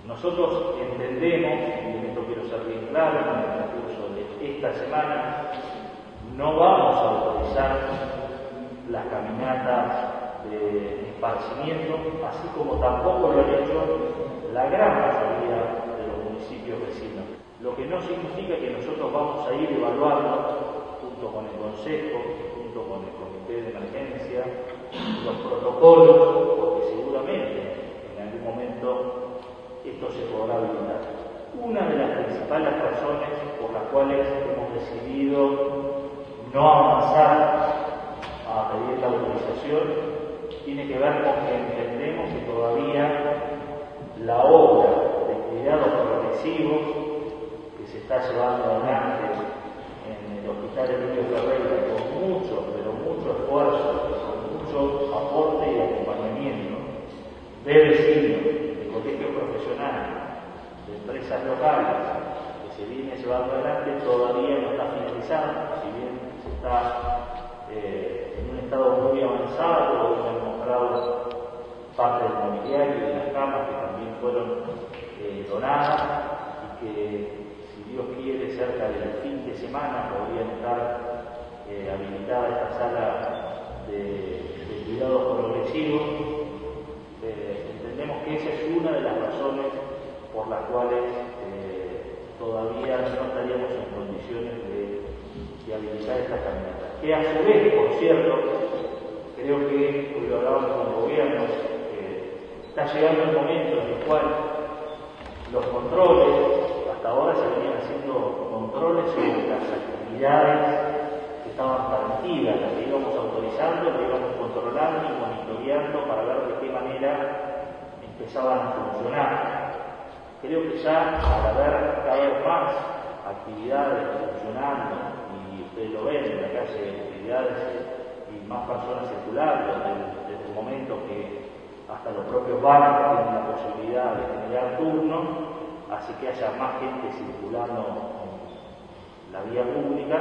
Nosotros entendemos, y en esto quiero ser bien claro, en el transcurso de esta semana, no vamos a autorizar las caminatas de esparcimiento, así como tampoco lo han hecho la gran mayoría de los municipios vecinos. Lo que no significa que nosotros vamos a ir evaluando, junto con el Consejo, junto con el Comité de Emergencia, los protocolos, porque seguramente en algún momento esto se podrá habilitar. Una de las principales razones por las cuales hemos decidido no avanzar a pedir la autorización tiene que ver con que entendemos que todavía la obra de cuidados progresivos que se está llevando adelante en el Hospital Emilio Ferreira con mucho, pero mucho esfuerzo, con mucho aporte y acompañamiento de vecinos, de colegios profesionales, de empresas locales, que se viene llevando adelante, todavía no está finalizada, si bien se está en un estado muy avanzado, hoy hemos mostrado parte del mobiliario y de las camas que también fueron donadas y que, si Dios quiere, cerca del fin de semana podrían estar habilitada esta sala de cuidados progresivos. Entendemos que esa es una de las razones por las cuales todavía no estaríamos en condiciones de habilitar esta caminata. Que a su vez, por cierto, creo que, hoy lo hablábamos con el gobierno, está llegando el momento en el cual los controles, hasta ahora se venían haciendo controles sobre las actividades que estaban permitidas, las que íbamos autorizando, las íbamos controlando y monitoreando para ver de qué manera empezaban a funcionar. Creo que ya al haber cada vez más actividades funcionando, y ustedes lo ven en la calle, actividades y más personas circulando, desde el momento que hasta los propios bancos tienen la posibilidad de generar turnos, así que haya más gente circulando en la vía pública.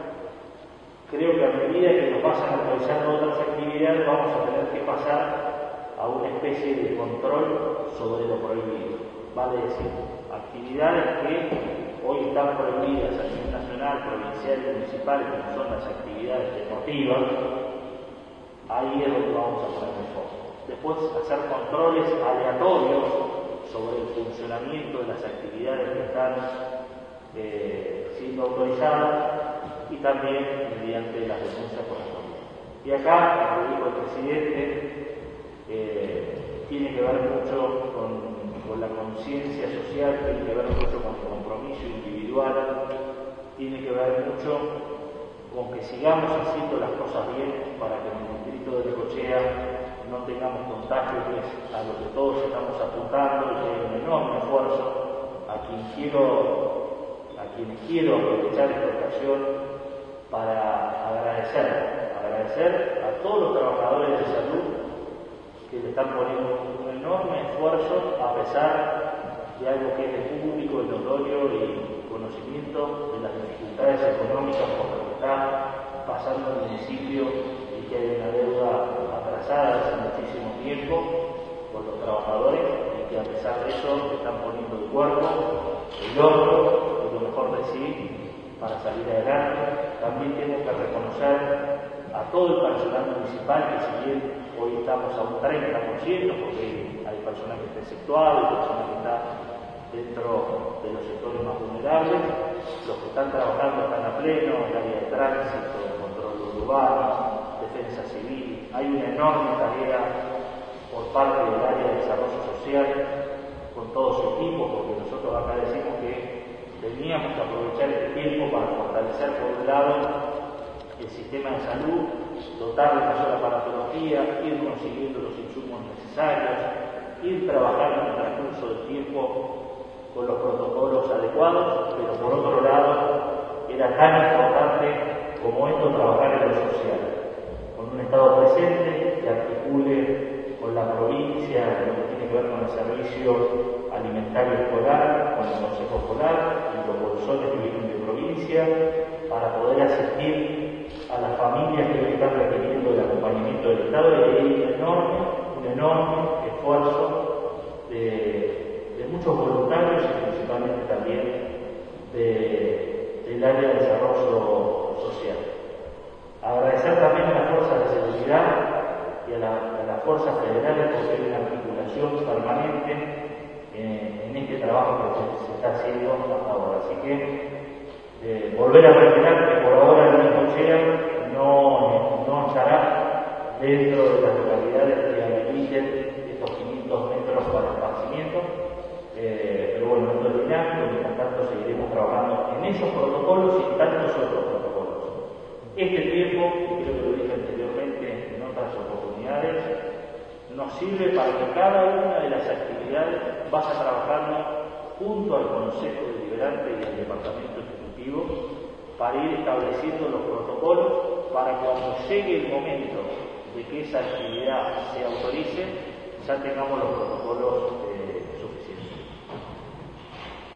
Creo que a medida que nos vayan realizando otras actividades vamos a tener que pasar a una especie de control sobre lo prohibido. Vale decir, actividades que hoy están prohibidas a nivel nacional, provincial y municipal, como son las actividades deportivas, ahí es donde vamos a poner el foco. Después, hacer controles aleatorios sobre el funcionamiento de las actividades que están siendo autorizadas y también mediante las denuncias correspondientes. Y acá, como dijo el presidente, tiene que ver mucho con la conciencia social, tiene que ver mucho con el compromiso individual, tiene que ver mucho con que sigamos haciendo las cosas bien para que en el distrito de Necochea no tengamos contagios, que es a lo que todos estamos apuntando, y que hay un enorme esfuerzo a quienes quiero aprovechar esta ocasión para agradecer a todos los trabajadores de salud que le están poniendo un enorme esfuerzo a pesar de algo que es de público, de notorio y conocimiento de las dificultades económicas por las que está pasando el municipio y que hay una deuda atrasada hace muchísimo tiempo por los trabajadores y que a pesar de eso están poniendo el cuerpo, el hombro y lo mejor de sí para salir adelante. También tengo que reconocer a todo el personal municipal, que si bien hoy estamos a un 30%, porque hay personal que está exceptuado y personal que está dentro de los sectores más vulnerables, los que están trabajando están a pleno, el área de tránsito, control urbano, defensa civil. Hay una enorme tarea por parte del área de desarrollo social con todo su equipo, porque nosotros acá decimos que teníamos que aprovechar este tiempo para fortalecer por un lado el sistema de salud, dotar de mayor aparatología, ir consiguiendo los insumos necesarios, ir trabajando en el transcurso del tiempo con los protocolos adecuados, pero por otro lado era tan importante como esto trabajar en lo social, con un Estado presente que articule con la provincia en lo que tiene que ver con el servicio alimentario escolar, con el consejo escolar y los bolsones que vienen de provincia, para poder asistir a las familias que hoy están requiriendo el acompañamiento del Estado, y hay un enorme esfuerzo de muchos voluntarios y principalmente también del área de desarrollo social. Agradecer también a las fuerzas de seguridad y a las fuerzas federales porque hay una articulación permanente en este trabajo que se está haciendo hasta ahora. Así que volver a reiterar que por ahora el Necochea no estará dentro de las localidades que habiliten estos 500 metros para esparcimiento, pero bueno, esto es dinámico, mientras tanto seguiremos trabajando en esos protocolos y tantos otros protocolos. Este tiempo, y creo que lo dije anteriormente en otras oportunidades, nos sirve para que cada una de las actividades vaya trabajando junto al Consejo Deliberante y al Departamento Ejecutivo para ir estableciendo los protocolos para cuando llegue el momento de que esa actividad se autorice, ya tengamos los protocolos